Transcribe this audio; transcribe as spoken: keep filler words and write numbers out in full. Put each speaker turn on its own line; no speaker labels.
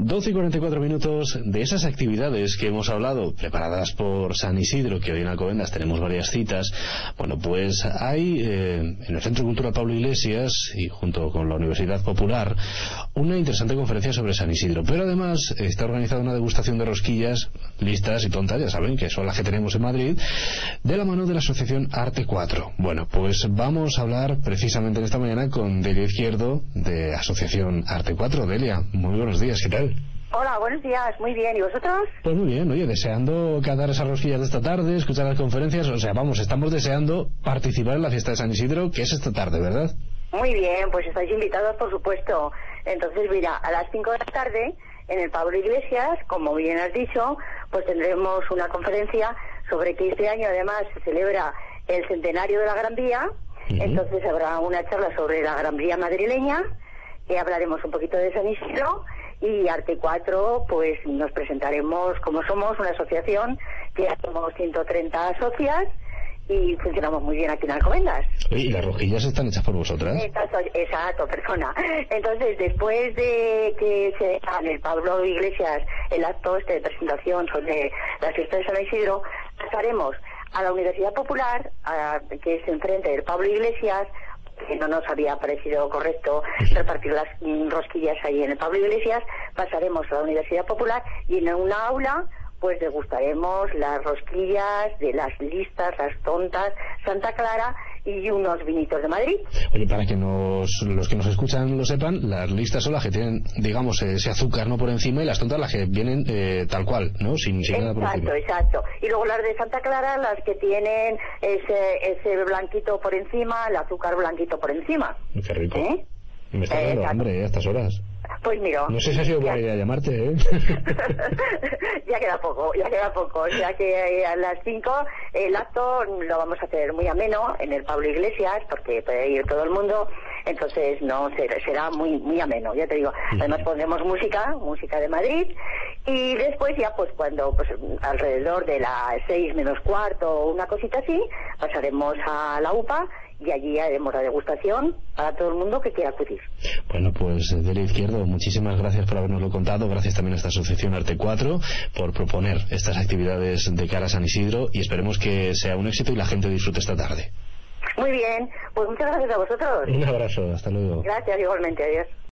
doce y cuarenta y cuatro minutos. De esas actividades que hemos hablado, preparadas por San Isidro, que hoy en Alcobendas tenemos varias citas, bueno, pues hay eh, en el Centro Cultural Pablo Iglesias, y junto con la Universidad Popular, una interesante conferencia sobre San Isidro. Pero además está organizada una degustación de rosquillas, listas y tontas, ya saben, que son las que tenemos en Madrid, de la mano de la asociación Arte cuatro. Bueno, pues vamos a hablar precisamente en esta mañana con Delia Izquierdo, de Asociación Arte cuatro. Delia, muy buenos días, ¿qué tal?
Hola, buenos días, muy bien, ¿y vosotros?
Pues muy bien, oye, deseando catar esas rosquillas de esta tarde, escuchar las conferencias, o sea, vamos, estamos deseando participar en la fiesta de San Isidro, que es esta tarde, ¿verdad?
Muy bien, pues estáis invitados, por supuesto. Entonces, mira, a las cinco de la tarde, en el Pablo Iglesias, como bien has dicho, pues tendremos una conferencia sobre que este año además se celebra el centenario de la Gran Vía. Uh-huh. Entonces habrá una charla sobre la Gran Vía madrileña, que hablaremos un poquito de San Isidro, y Arte cuatro, pues nos presentaremos como somos una asociación que ya somos ciento treinta socias y funcionamos muy bien aquí en Alcobendas.
¿Y las rosquillas están hechas por vosotras?
Exacto, exacto, persona. Entonces, después de que se haga en el Pablo Iglesias el acto este de presentación sobre la fiesta de San Isidro, pasaremos a la Universidad Popular, a, que es enfrente del Pablo Iglesias, que no nos había parecido correcto repartir las rosquillas ahí en el Pablo Iglesias. Pasaremos a la Universidad Popular y en una aula pues degustaremos las rosquillas de las listas, las tontas, Santa Clara y unos vinitos de Madrid.
Oye, para que nos, los que nos escuchan lo sepan, las listas son las que tienen, digamos, ese azúcar no por encima, y las tontas las que vienen eh, tal cual, ¿no? Sin, sin nada por encima.
Exacto, exacto. Y luego las de Santa Clara, las que tienen ese, ese blanquito por encima, el azúcar blanquito por encima.
Qué rico.
¿Eh?
Me está dando eh, hambre, ¿eh? A estas horas.
Pues mira.
No sé si ha sido buena idea llamarte, ¿eh?
Ya queda poco, ya queda poco. O sea que a las cinco el acto lo vamos a hacer muy ameno en el Pablo Iglesias, porque puede ir todo el mundo. Entonces no será, será muy muy ameno, ya te digo. Además pondremos música, música de Madrid. Y después ya pues cuando pues alrededor de las seis menos cuarto o una cosita así, pasaremos a la UPA y allí haremos la degustación para todo el mundo que quiera acudir.
Bueno, pues Delia Izquierdo, muchísimas gracias por habernoslo contado. Gracias también a esta asociación Arte cuatro por proponer estas actividades de cara a San Isidro, y esperemos que sea un éxito y la gente disfrute esta tarde.
Muy bien, pues muchas gracias a vosotros.
Un abrazo, hasta luego.
Gracias, igualmente, adiós.